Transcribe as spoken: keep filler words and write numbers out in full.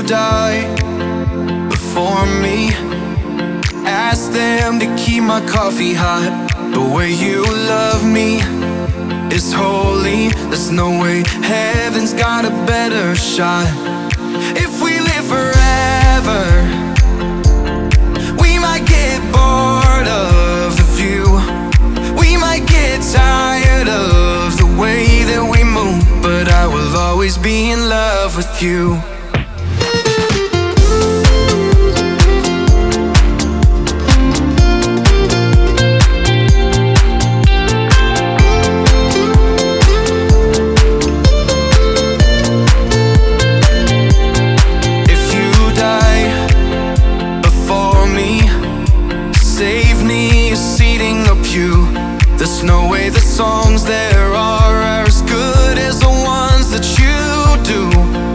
die before me, ask them to keep my coffee hot. The way you love me is holy. There's no way heaven's got a better shot. If we live forever, we might get bored of the view. We might get tired of the way that we move, but I will always be in love with you. There's no way the songs there are as good as the ones that you do.